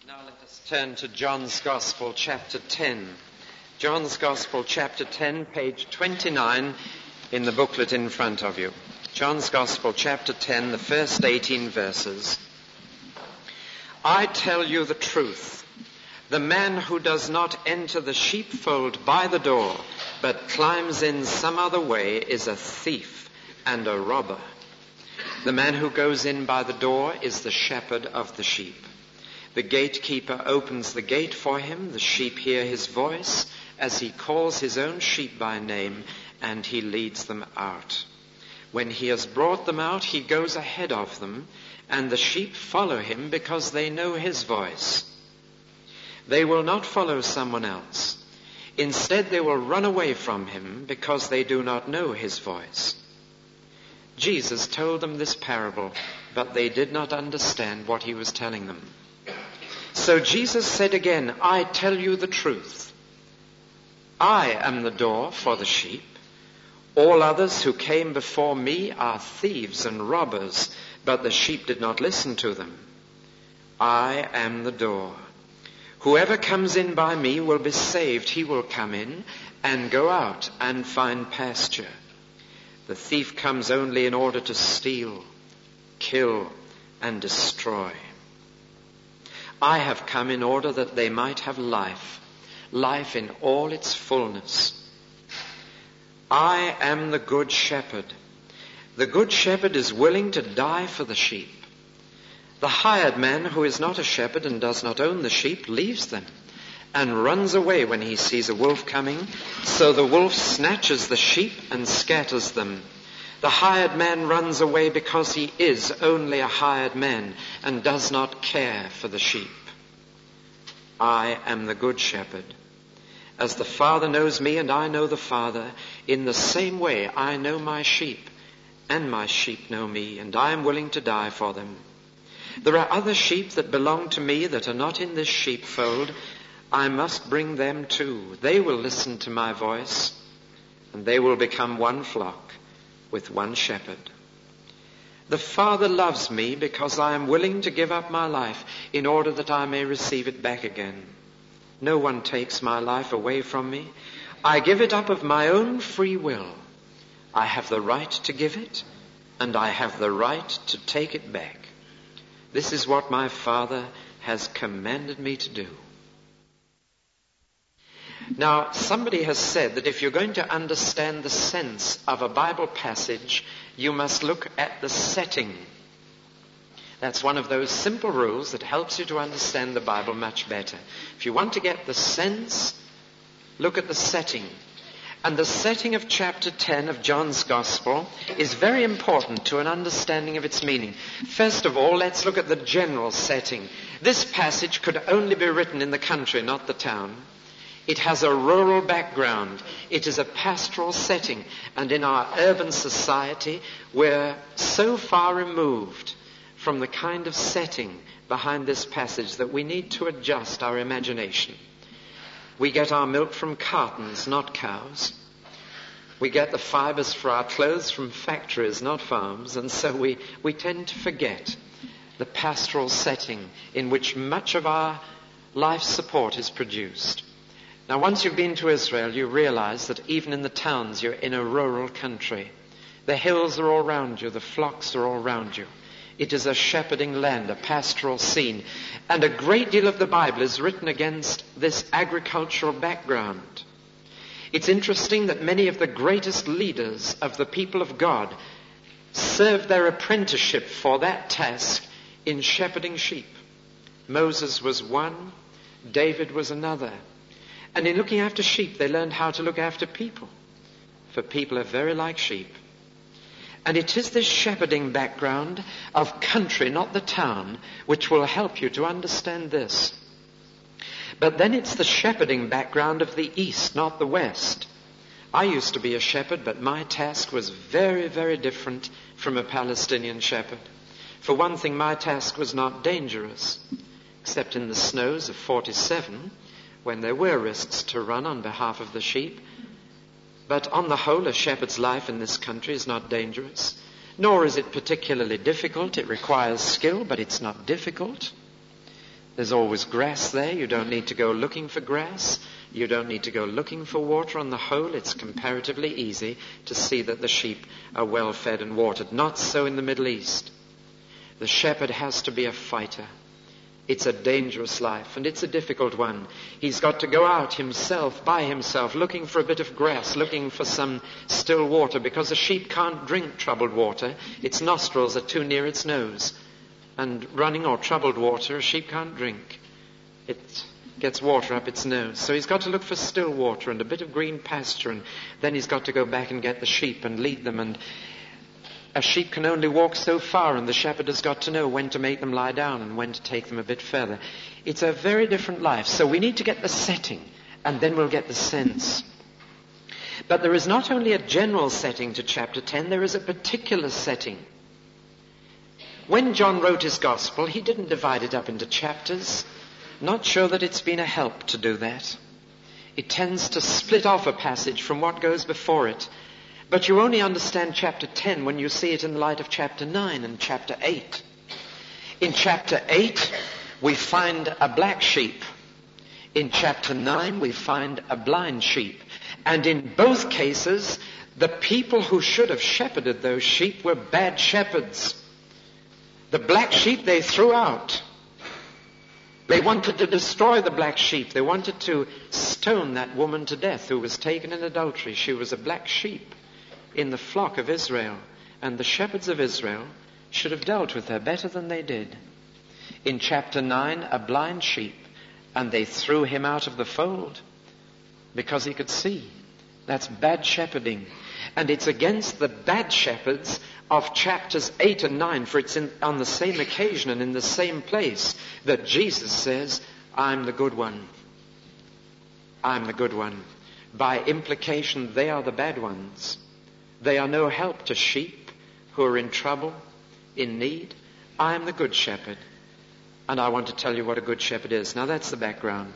Now let us turn to John's Gospel, chapter 10. John's Gospel, chapter 10, page 29 in the booklet in front of you. John's Gospel, chapter 10, the first 18 verses. I tell you the truth. The man who does not enter the sheepfold by the door, but climbs in some other way, is a thief and a robber. The man who goes in by the door is the shepherd of the sheep. The gatekeeper opens the gate for him. The sheep hear his voice as he calls his own sheep by name, and he leads them out. When he has brought them out, he goes ahead of them, and the sheep follow him because they know his voice. They will not follow someone else. Instead, they will run away from him because they do not know his voice. Jesus told them this parable, but they did not understand what he was telling them. So Jesus said again, I tell you the truth. I am the door for the sheep. All others who came before me are thieves and robbers, but the sheep did not listen to them. I am the door. Whoever comes in by me will be saved. He will come in and go out and find pasture. The thief comes only in order to steal, kill, and destroy. I have come in order that they might have life, life in all its fullness. I am the good shepherd. The good shepherd is willing to die for the sheep. The hired man who is not a shepherd and does not own the sheep leaves them and runs away when he sees a wolf coming. So the wolf snatches the sheep and scatters them. The hired man runs away because he is only a hired man and does not care for the sheep. I am the good shepherd. As the Father knows me and I know the Father, in the same way I know my sheep, and my sheep know me, and I am willing to die for them. There are other sheep that belong to me that are not in this sheepfold. I must bring them too. They will listen to my voice, and they will become one flock with one shepherd. The Father loves me because I am willing to give up my life in order that I may receive it back again. No one takes my life away from me. I give it up of my own free will. I have the right to give it, and I have the right to take it back. This is what my Father has commanded me to do. Now, somebody has said that if you're going to understand the sense of a Bible passage, you must look at the setting. That's one of those simple rules that helps you to understand the Bible much better. If you want to get the sense, look at the setting. And the setting of chapter 10 of John's Gospel is very important to an understanding of its meaning. First of all, let's look at the general setting. This passage could only be written in the country, not the town. It has a rural background. It is a pastoral setting. And in our urban society, we're so far removed from the kind of setting behind this passage that we need to adjust our imagination. We get our milk from cartons, not cows. We get the fibers for our clothes from factories, not farms. And so we tend to forget the pastoral setting in which much of our life support is produced. Now, once you've been to Israel, you realize that even in the towns, you're in a rural country. The hills are all around you. The flocks are all around you. It is a shepherding land, a pastoral scene. And a great deal of the Bible is written against this agricultural background. It's interesting that many of the greatest leaders of the people of God served their apprenticeship for that task in shepherding sheep. Moses was one, David was another. And in looking after sheep, they learned how to look after people. For people are very like sheep. And it is this shepherding background of country, not the town, which will help you to understand this. But then it's the shepherding background of the East, not the West. I used to be a shepherd, but my task was very, very different from a Palestinian shepherd. For one thing, my task was not dangerous, except in the snows of 47, when there were risks to run on behalf of the sheep. But on the whole, a shepherd's life in this country is not dangerous, nor is it particularly difficult. It requires skill, but it's not difficult. There's always grass there. You don't need to go looking for grass. You don't need to go looking for water. On the whole, it's comparatively easy to see that the sheep are well fed and watered. Not so in the Middle East. The shepherd has to be a fighter. It's a dangerous life, and it's a difficult one. He's got to go out himself, by himself, looking for a bit of grass, looking for some still water, because a sheep can't drink troubled water. Its nostrils are too near its nose. And running or troubled water, a sheep can't drink. It gets water up its nose. So he's got to look for still water and a bit of green pasture, and then he's got to go back and get the sheep and lead them. And a sheep can only walk so far, and the shepherd has got to know when to make them lie down and when to take them a bit further. It's a very different life. So we need to get the setting, and then we'll get the sense. But there is not only a general setting to chapter 10, there is a particular setting. When John wrote his gospel, he didn't divide it up into chapters. Not sure that it's been a help to do that. It tends to split off a passage from what goes before it. But you only understand chapter 10 when you see it in the light of chapter 9 and chapter 8. In chapter 8, we find a black sheep. In chapter 9, we find a blind sheep. And in both cases, the people who should have shepherded those sheep were bad shepherds. The black sheep they threw out. They wanted to destroy the black sheep. They wanted to stone that woman to death who was taken in adultery. She was a black sheep in the flock of Israel. And the shepherds of Israel should have dealt with her better than they did. In chapter 9, a blind sheep. And they threw him out of the fold because he could see. That's bad shepherding. And it's against the bad shepherds of chapters 8 and 9, for it's on the same occasion and in the same place that Jesus says, I'm the good one. I'm the good one. By implication, they are the bad ones. They are no help to sheep who are in trouble, in need. I am the good shepherd. And I want to tell you what a good shepherd is. Now that's the background.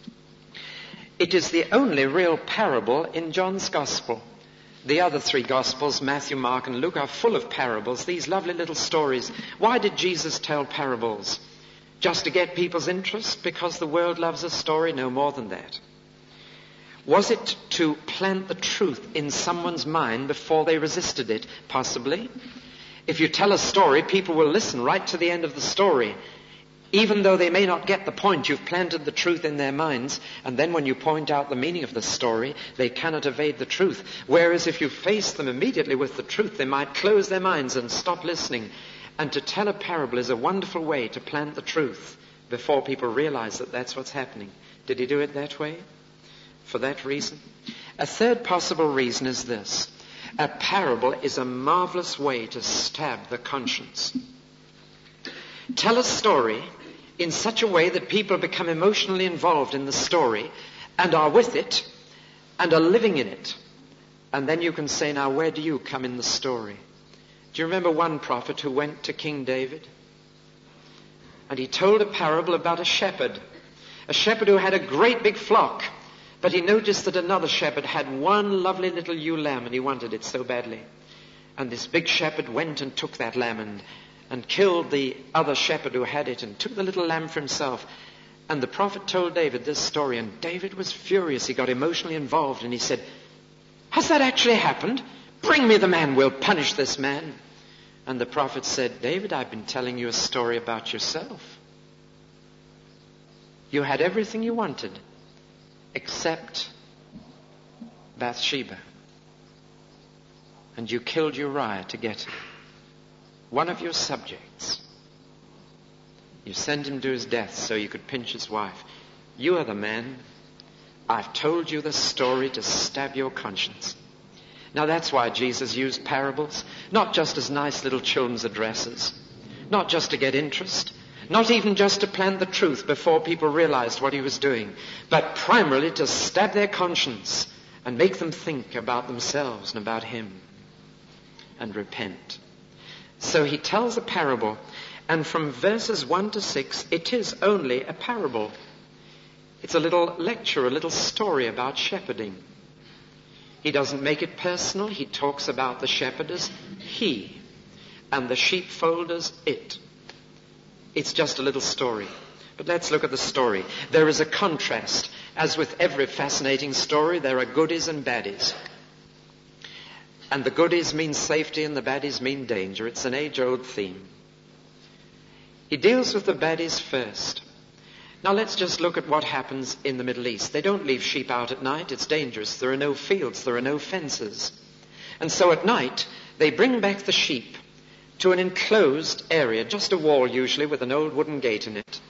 It is the only real parable in John's Gospel. The other three Gospels, Matthew, Mark, and Luke, are full of parables, these lovely little stories. Why did Jesus tell parables? Just to get people's interest? Because the world loves a story? No more than that. Was it to plant the truth in someone's mind before they resisted it? Possibly. If you tell a story, people will listen right to the end of the story. Even though they may not get the point, you've planted the truth in their minds, and then when you point out the meaning of the story, they cannot evade the truth. Whereas if you face them immediately with the truth, they might close their minds and stop listening. And to tell a parable is a wonderful way to plant the truth before people realize that that's what's happening. Did he do it that way? For that reason? A third possible reason is this. A parable is a marvelous way to stab the conscience. Tell a story in such a way that people become emotionally involved in the story and are with it and are living in it. And then you can say, now where do you come in the story? Do you remember one prophet who went to King David? And he told a parable about a shepherd who had a great big flock, but he noticed that another shepherd had one lovely little ewe lamb and he wanted it so badly. And this big shepherd went and took that lamb and killed the other shepherd who had it and took the little lamb for himself. And the prophet told David this story, and David was furious. He got emotionally involved and he said, has that actually happened? Bring me the man, we'll punish this man. And the prophet said, David, I've been telling you a story about yourself. You had everything you wanted except Bathsheba. And you killed Uriah to get her. One of your subjects. You sent him to his death so you could pinch his wife. You are the man. I've told you the story to stab your conscience. Now that's why Jesus used parables, not just as nice little children's addresses, not just to get interest, not even just to plant the truth before people realized what he was doing, but primarily to stab their conscience and make them think about themselves and about him and repent. So he tells a parable, and from verses 1 to 6, it is only a parable. It's a little lecture, a little story about shepherding. He doesn't make it personal. He talks about the shepherd as he, and the sheepfold as it. It's just a little story. But let's look at the story. There is a contrast. As with every fascinating story, there are goodies and baddies. And the goodies mean safety and the baddies mean danger. It's an age-old theme. He deals with the baddies first. Now let's just look at what happens in the Middle East. They don't leave sheep out at night. It's dangerous. There are no fields. There are no fences. And so at night, they bring back the sheep to an enclosed area, just a wall usually with an old wooden gate in it.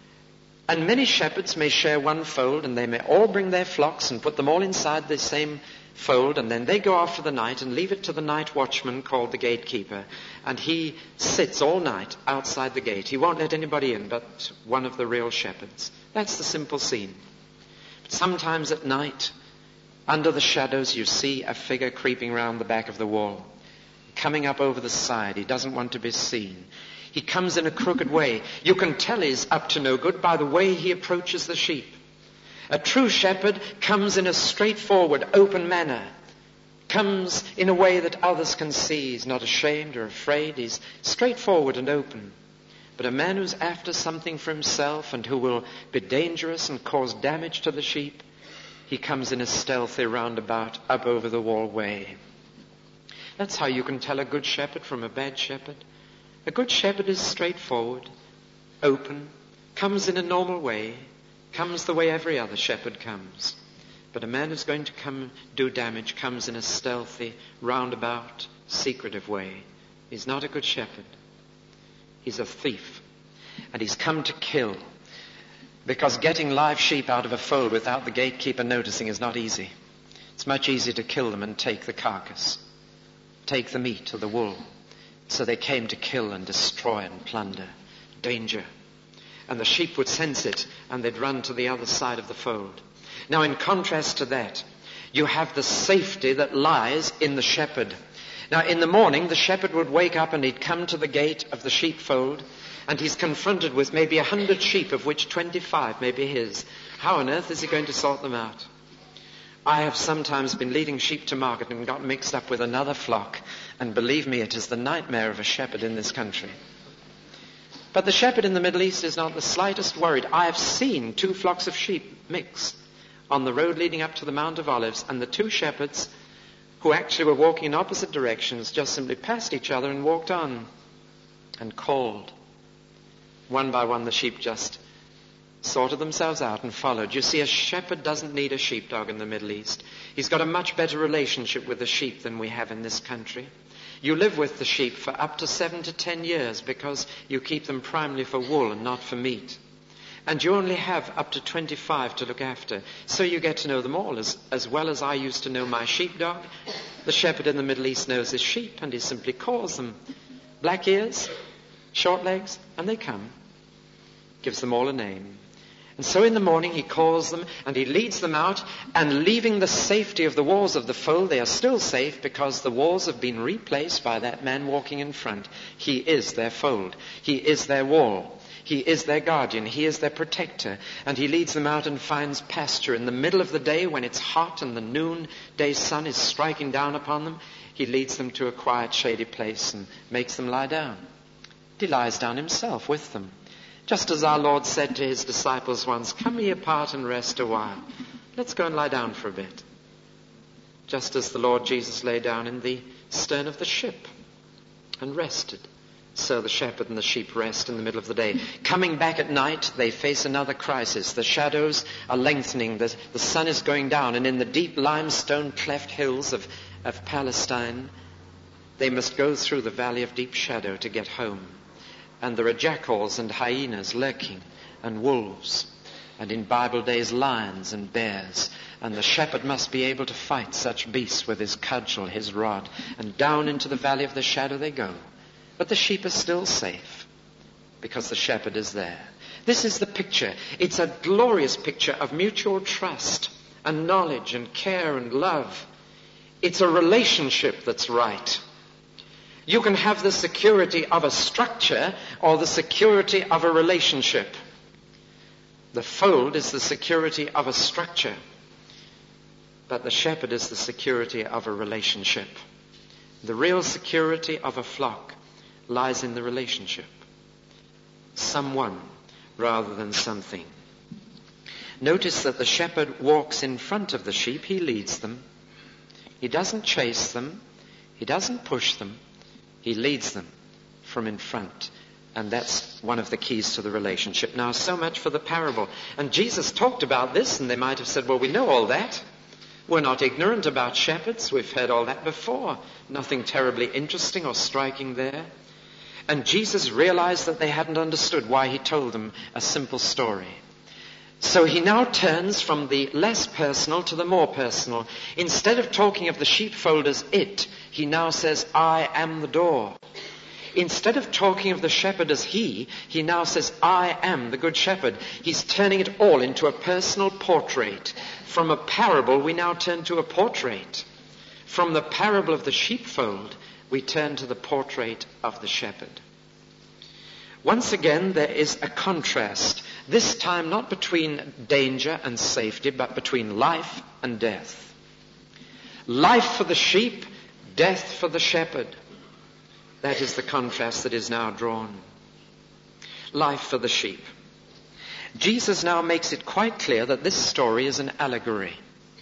And many shepherds may share one fold, and they may all bring their flocks and put them all inside the same fold, and then they go off for the night and leave it to the night watchman called the gatekeeper. And he sits all night outside the gate. He won't let anybody in but one of the real shepherds. That's the simple scene. But sometimes at night, under the shadows, you see a figure creeping round the back of the wall, coming up over the side. He doesn't want to be seen. He comes in a crooked way. You can tell he's up to no good by the way he approaches the sheep. A true shepherd comes in a straightforward, open manner. Comes in a way that others can see. He's not ashamed or afraid. He's straightforward and open. But a man who's after something for himself and who will be dangerous and cause damage to the sheep, he comes in a stealthy roundabout up over the wall way. That's how you can tell a good shepherd from a bad shepherd. A good shepherd is straightforward, open, comes in a normal way, comes the way every other shepherd comes. But a man who's going to come do damage comes in a stealthy, roundabout, secretive way. He's not a good shepherd. He's a thief. And he's come to kill. Because getting live sheep out of a fold without the gatekeeper noticing is not easy. It's much easier to kill them and take the carcass, take the meat or the wool. So they came to kill and destroy and plunder. Danger. And the sheep would sense it and they'd run to the other side of the fold. Now in contrast to that, you have the safety that lies in the shepherd. Now in the morning, the shepherd would wake up and he'd come to the gate of the sheepfold, and he's confronted with maybe 100 sheep, of which 25 may be his. How on earth is he going to sort them out? I have sometimes been leading sheep to market and got mixed up with another flock, and believe me, it is the nightmare of a shepherd in this country. But the shepherd in the Middle East is not the slightest worried. I have seen 2 flocks of sheep mix on the road leading up to the Mount of Olives, and the 2 shepherds, who actually were walking in opposite directions, just simply passed each other and walked on and called. One by one, the sheep just sorted themselves out and followed. You see, a shepherd doesn't need a sheepdog in the Middle East. He's got a much better relationship with the sheep than we have in this country. You live with the sheep for up to 7 to 10 years because you keep them primarily for wool and not for meat. And you only have up to 25 to look after. So you get to know them all. As well as I used to know my sheepdog, the shepherd in the Middle East knows his sheep, and he simply calls them. Black ears, short legs, and they come. Gives them all a name. And so in the morning he calls them and he leads them out, and leaving the safety of the walls of the fold, they are still safe because the walls have been replaced by that man walking in front. He is their fold. He is their wall. He is their guardian. He is their protector. And he leads them out and finds pasture in the middle of the day when it's hot and the noonday sun is striking down upon them. He leads them to a quiet, shady place and makes them lie down. He lies down himself with them. Just as our Lord said to his disciples once, "Come ye apart and rest a while. Let's go and lie down for a bit." Just as the Lord Jesus lay down in the stern of the ship and rested, so the shepherd and the sheep rest in the middle of the day. Coming back at night, they face another crisis. The shadows are lengthening. The sun is going down. And in the deep limestone cleft hills of Palestine, they must go through the valley of deep shadow to get home. And there are jackals and hyenas lurking, and wolves, and in Bible days lions and bears. And the shepherd must be able to fight such beasts with his cudgel, his rod. And down into the valley of the shadow they go. But the sheep are still safe because the shepherd is there. This is the picture. It's a glorious picture of mutual trust and knowledge and care and love. It's a relationship that's right. You can have the security of a structure or the security of a relationship. The fold is the security of a structure, but the shepherd is the security of a relationship. The real security of a flock lies in the relationship. Someone rather than something. Notice that the shepherd walks in front of the sheep. He leads them. He doesn't chase them. He doesn't push them. He leads them from in front. And that's one of the keys to the relationship. Now, so much for the parable. And Jesus talked about this, and they might have said, well, we know all that. We're not ignorant about shepherds. We've heard all that before. Nothing terribly interesting or striking there. And Jesus realized that they hadn't understood why he told them a simple story. So he now turns from the less personal to the more personal. Instead of talking of the sheepfold as it, he now says, I am the door. Instead of talking of the shepherd as he now says, I am the good shepherd. He's turning it all into a personal portrait. From a parable, we now turn to a portrait. From the parable of the sheepfold, we turn to the portrait of the shepherd. Once again, there is a contrast. This time not between danger and safety, but between life and death. Life for the sheep, death for the shepherd. That is the contrast that is now drawn. Life for the sheep. Jesus now makes it quite clear that this story is an allegory,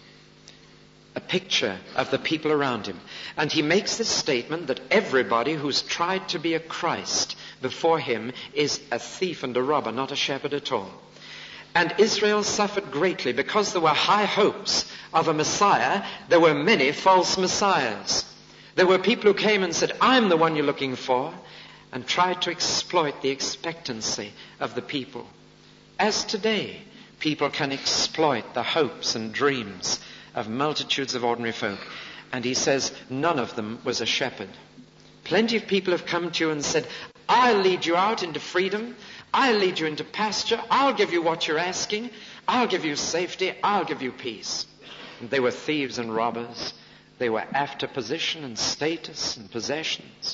a picture of the people around him. And he makes this statement that everybody who's tried to be a Christ before him is a thief and a robber, not a shepherd at all. And Israel suffered greatly because there were high hopes of a Messiah. There were many false messiahs. There were people who came and said, I'm the one you're looking for, and tried to exploit the expectancy of the people. As today, people can exploit the hopes and dreams of multitudes of ordinary folk. And he says, none of them was a shepherd. Plenty of people have come to you and said, I'll lead you out into freedom. I'll lead you into pasture. I'll give you what you're asking. I'll give you safety. I'll give you peace. And they were thieves and robbers. They were after position and status and possessions.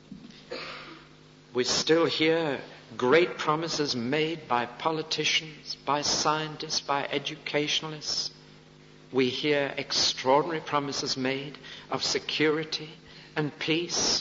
We still hear great promises made by politicians, by scientists, by educationalists. We hear extraordinary promises made of security and peace.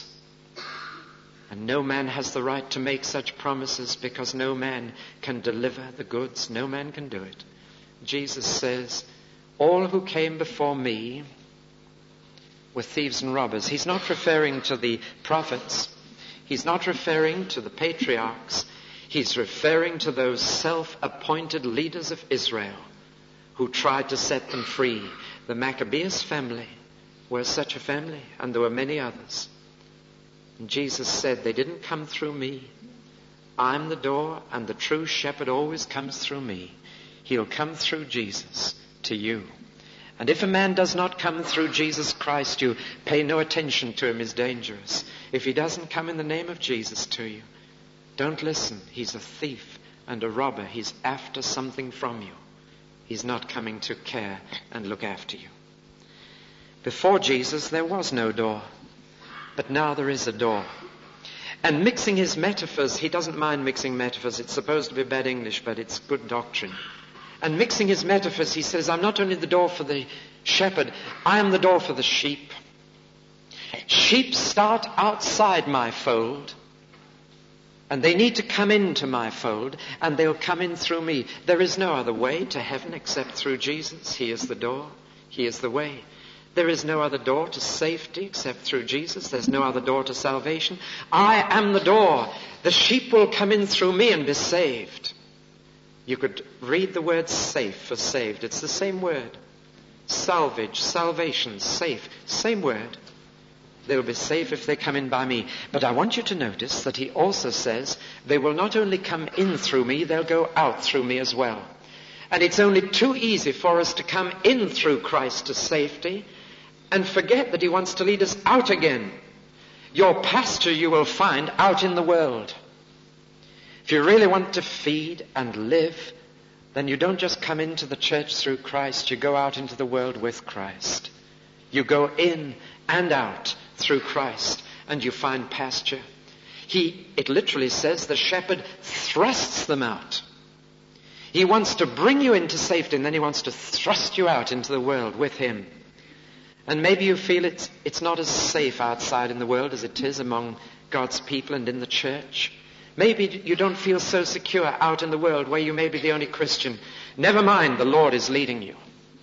And no man has the right to make such promises because no man can deliver the goods. No man can do it. Jesus says, all who came before me were thieves and robbers. He's not referring to the prophets. He's not referring to the patriarchs. He's referring to those self-appointed leaders of Israel who tried to set them free. The Maccabeus family were such a family, and there were many others. And Jesus said, they didn't come through me. I'm the door, and the true shepherd always comes through me. He'll come through Jesus to you. And if a man does not come through Jesus Christ, you pay no attention to him, is dangerous. If he doesn't come in the name of Jesus to you, don't listen. He's a thief and a robber. He's after something from you. He's not coming to care and look after you. Before Jesus, there was no door. But now there is a door. And mixing his metaphors, he doesn't mind mixing metaphors. It's supposed to be bad English, but it's good doctrine. And mixing his metaphors, he says, I'm not only the door for the shepherd, I am the door for the sheep. Sheep start outside my fold, and they need to come into my fold, and they'll come in through me. There is no other way to heaven except through Jesus. He is the door. He is the way. There is no other door to safety except through Jesus. There's no other door to salvation. I am the door. The sheep will come in through me and be saved. You could read the word safe for saved. It's the same word. Salvage, salvation, safe. Same word. They'll be safe if they come in by me. But I want you to notice that he also says they will not only come in through me, they'll go out through me as well. And it's only too easy for us to come in through Christ to safety and forget that he wants to lead us out again. Your pasture you will find out in the world. If you really want to feed and live, then you don't just come into the church through Christ, you go out into the world with Christ. You go in and out through Christ, and you find pasture. It literally says the shepherd thrusts them out. He wants to bring you into safety, and then he wants to thrust you out into the world with him. And maybe you feel it's not as safe outside in the world as it is among God's people and in the church. Maybe you don't feel so secure out in the world where you may be the only Christian. Never mind, the Lord is leading you.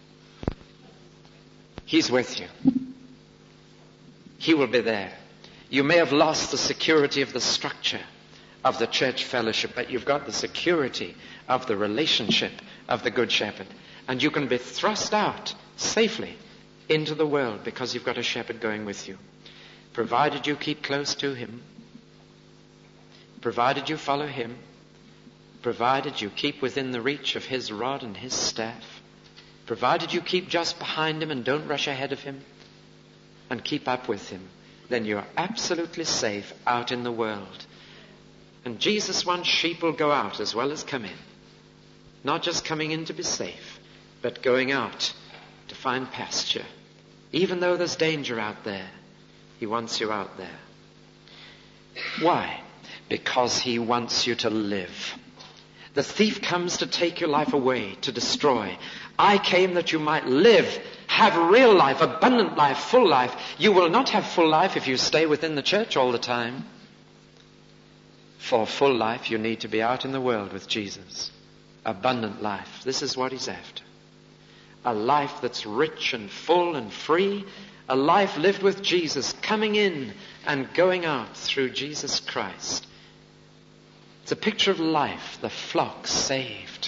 He's with you. He will be there. You may have lost the security of the structure of the church fellowship, but you've got the security of the relationship of the Good Shepherd. And you can be thrust out safely into the world because you've got a shepherd going with you. Provided you keep close to him, provided you follow him, provided you keep within the reach of his rod and his staff, provided you keep just behind him and don't rush ahead of him and keep up with him, then you're absolutely safe out in the world. And Jesus wants sheep will go out as well as come in. Not just coming in to be safe, but going out to find pasture. Even though there's danger out there, he wants you out there. Why? Because he wants you to live. The thief comes to take your life away, to destroy. I came that you might live, have real life, abundant life, full life. You will not have full life if you stay within the church all the time. For full life, you need to be out in the world with Jesus. Abundant life. This is what he's after. A life that's rich and full and free. A life lived with Jesus, coming in and going out through Jesus Christ. It's a picture of life, the flock saved.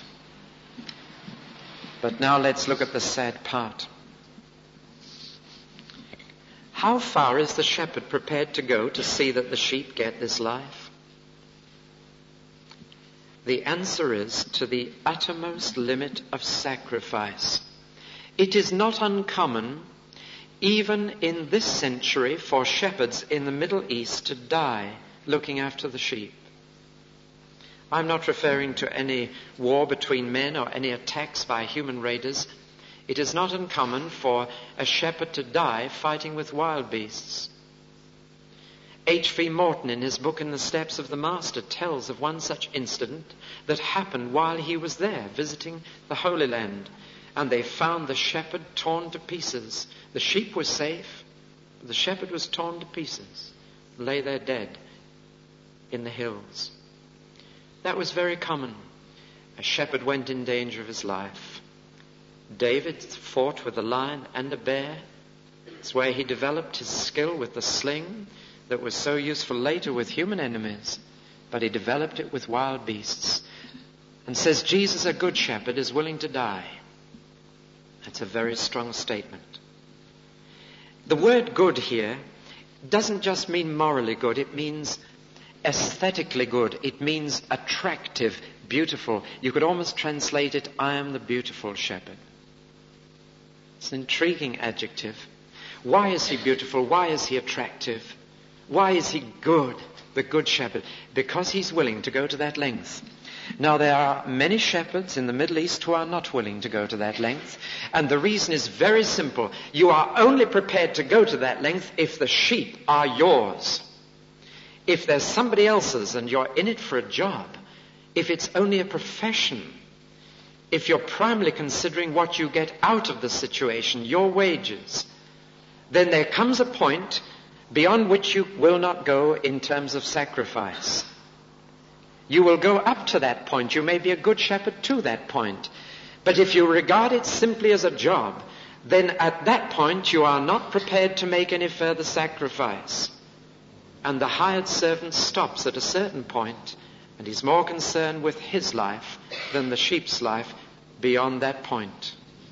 But now let's look at the sad part. How far is the shepherd prepared to go to see that the sheep get this life? The answer is to the uttermost limit of sacrifice. It is not uncommon, even in this century, for shepherds in the Middle East to die looking after the sheep. I'm not referring to any war between men or any attacks by human raiders. It is not uncommon for a shepherd to die fighting with wild beasts. H.V. Morton, in his book In the Steps of the Master, tells of one such incident that happened while he was there visiting the Holy Land. And they found the shepherd torn to pieces. The sheep were safe, but the shepherd was torn to pieces, lay there dead in the hills. That was very common. A shepherd went in danger of his life. David fought with a lion and a bear. It's where he developed his skill with the sling that was so useful later with human enemies. But he developed it with wild beasts. And says Jesus, a good shepherd, is willing to die. That's a very strong statement. The word good here doesn't just mean morally good. It means aesthetically good. It means attractive, beautiful. You could almost translate it, I am the beautiful shepherd. It's an intriguing adjective. Why is he beautiful? Why is he attractive? Why is he good, the good shepherd? Because he's willing to go to that length. Now, there are many shepherds in the Middle East who are not willing to go to that length. And the reason is very simple. You are only prepared to go to that length if the sheep are yours. If there's somebody else's and you're in it for a job, if it's only a profession, if you're primarily considering what you get out of the situation, your wages, then there comes a point beyond which you will not go in terms of sacrifice. You will go up to that point. You may be a good shepherd to that point. But if you regard it simply as a job, then at that point you are not prepared to make any further sacrifice. And the hired servant stops at a certain point, and he's more concerned with his life than the sheep's life beyond that point.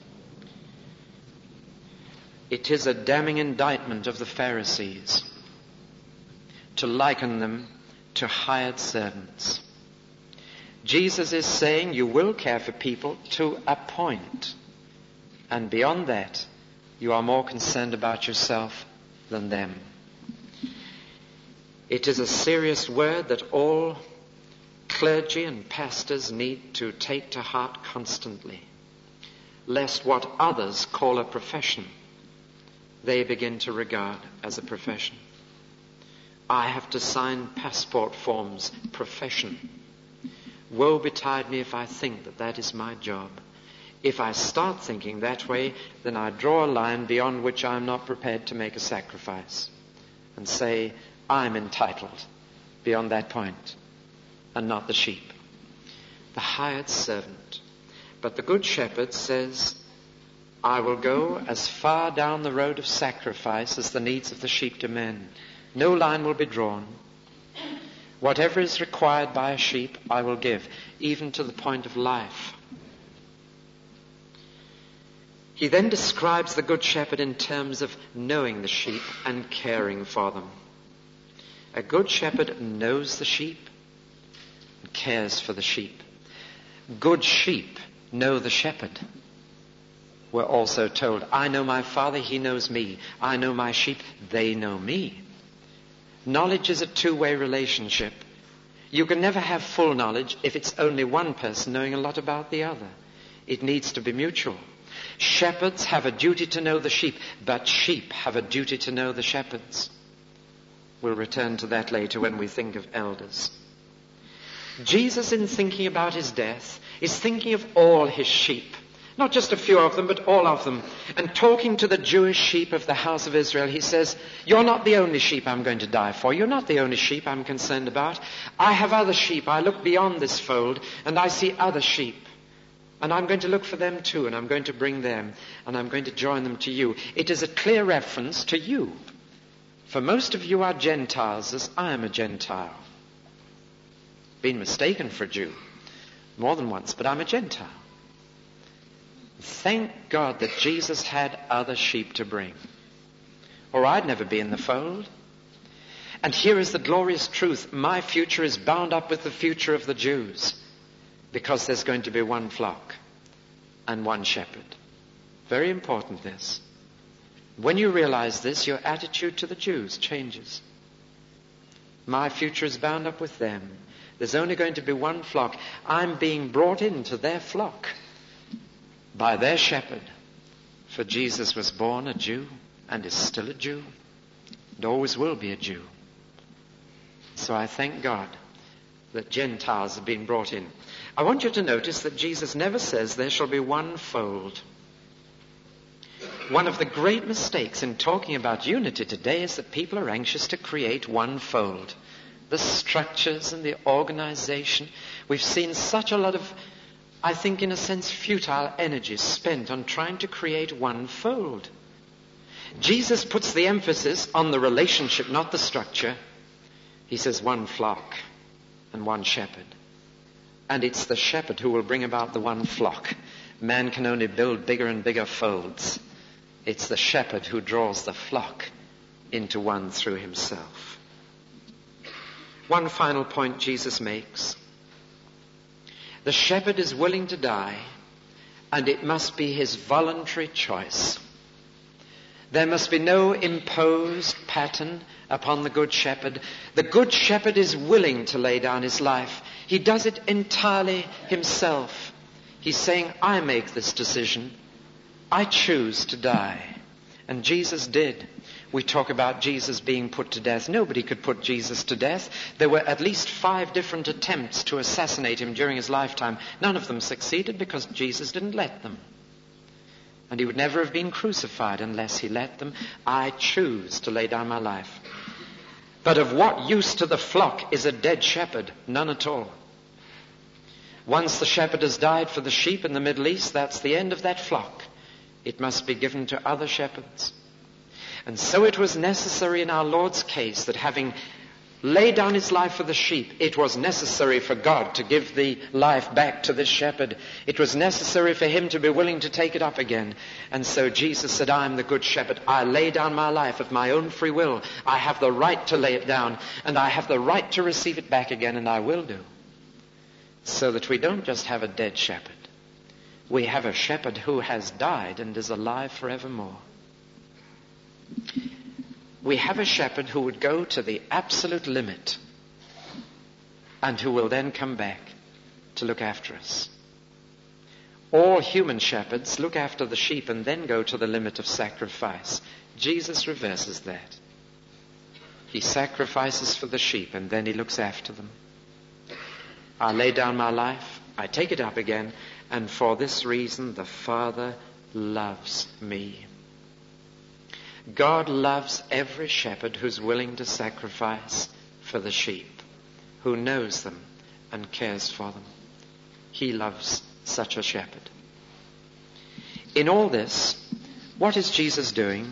It is a damning indictment of the Pharisees to liken them to hired servants. Jesus is saying you will care for people to a point, and beyond that you are more concerned about yourself than them. It is a serious word that all clergy and pastors need to take to heart constantly, lest what others call a profession, they begin to regard as a profession. I have to sign passport forms, profession. Woe betide me if I think that that is my job. If I start thinking that way, then I draw a line beyond which I am not prepared to make a sacrifice and say, I'm entitled beyond that point. and not the sheep. The hired servant. But the good shepherd says, I will go as far down the road of sacrifice as the needs of the sheep demand. No line will be drawn. Whatever is required by a sheep, I will give, even to the point of life. He then describes the good shepherd in terms of knowing the sheep and caring for them. A good shepherd knows the sheep and cares for the sheep. Good sheep know the shepherd. We're also told, I know my Father, he knows me. I know my sheep, they know me. Knowledge is a two-way relationship. You can never have full knowledge if it's only one person knowing a lot about the other. It needs to be mutual. Shepherds have a duty to know the sheep, but sheep have a duty to know the shepherds. We'll return to that later when we think of elders. Jesus, in thinking about his death, is thinking of all his sheep. Not just a few of them, but all of them. And talking to the Jewish sheep of the house of Israel, he says, you're not the only sheep I'm going to die for. You're not the only sheep I'm concerned about. I have other sheep. I look beyond this fold and I see other sheep. And I'm going to look for them too, and I'm going to bring them, and I'm going to join them to you. It is a clear reference to you. For most of you are Gentiles, as I am a Gentile. Been mistaken for a Jew more than once, but I'm a Gentile. Thank God that Jesus had other sheep to bring, or I'd never be in the fold. And here is the glorious truth. My future is bound up with the future of the Jews, because there's going to be one flock and one shepherd. Very important, this. When you realize this, your attitude to the Jews changes. My future is bound up with them. There's only going to be one flock. I'm being brought into their flock by their shepherd. For Jesus was born a Jew and is still a Jew and always will be a Jew. So I thank God that Gentiles have been brought in. I want you to notice that Jesus never says there shall be one fold. One of the great mistakes in talking about unity today is that people are anxious to create one fold. The structures and the organization. We've seen such a lot of, I think in a sense, futile energy spent on trying to create one fold. Jesus puts the emphasis on the relationship, not the structure. He says one flock and one shepherd. And it's the shepherd who will bring about the one flock. Man can only build bigger and bigger folds. It's the shepherd who draws the flock into one through himself. One final point Jesus makes. The shepherd is willing to die, and it must be his voluntary choice. There must be no imposed pattern upon the good shepherd. The good shepherd is willing to lay down his life. He does it entirely himself. He's saying, I make this decision. I choose to die. And Jesus did. We talk about Jesus being put to death. Nobody could put Jesus to death. There were at least 5 different attempts to assassinate him during his lifetime. None of them succeeded because Jesus didn't let them. And he would never have been crucified unless he let them. I choose to lay down my life. But of what use to the flock is a dead shepherd? None at all. Once the shepherd has died for the sheep in the Middle East, that's the end of that flock. It must be given to other shepherds. And so it was necessary in our Lord's case that having laid down his life for the sheep, it was necessary for God to give the life back to this shepherd. It was necessary for him to be willing to take it up again. And so Jesus said, I am the good shepherd. I lay down my life of my own free will. I have the right to lay it down, and I have the right to receive it back again, and I will do. So that we don't just have a dead shepherd. We have a shepherd who has died and is alive forevermore. We have a shepherd who would go to the absolute limit and who will then come back to look after us. All human shepherds look after the sheep and then go to the limit of sacrifice. Jesus reverses that. He sacrifices for the sheep and then he looks after them. I lay down my life, I take it up again, and for this reason the Father loves me. God loves every shepherd who's willing to sacrifice for the sheep, who knows them and cares for them. He loves such a shepherd. In all this, what is Jesus doing?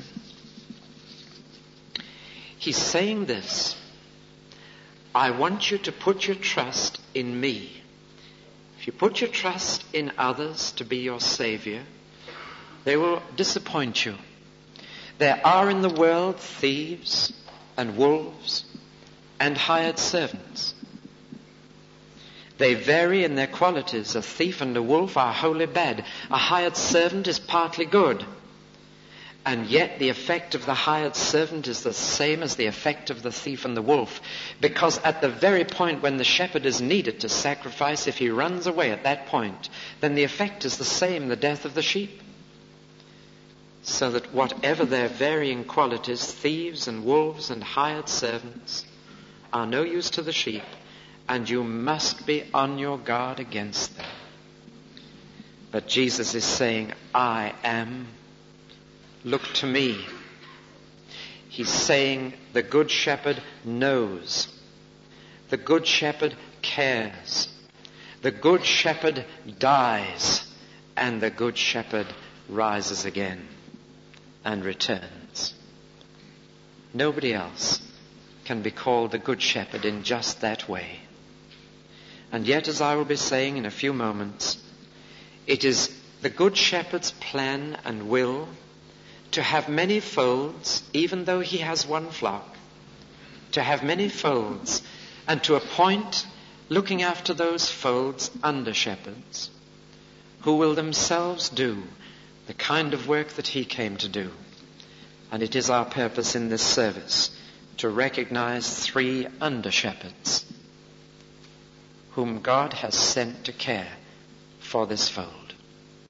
He's saying this: I want you to put your trust in me. If you put your trust in others to be your Savior, they will disappoint you. There are in the world thieves and wolves and hired servants. They vary in their qualities. A thief and a wolf are wholly bad. A hired servant is partly good. And yet the effect of the hired servant is the same as the effect of the thief and the wolf. Because at the very point when the shepherd is needed to sacrifice, if he runs away at that point, then the effect is the same, the death of the sheep. So that whatever their varying qualities, thieves and wolves and hired servants are no use to the sheep, and you must be on your guard against them. But Jesus is saying, I am. Look to me. He's saying the good shepherd knows. The good shepherd cares. The good shepherd dies. And the good shepherd rises again and returns. Nobody else can be called the good shepherd in just that way. And yet, as I will be saying in a few moments, it is the good shepherd's plan and will to have many folds, even though he has one flock, to have many folds, and to appoint, looking after those folds, under shepherds, who will themselves do the kind of work that he came to do. And it is our purpose in this service to recognize 3 under shepherds whom God has sent to care for this fold.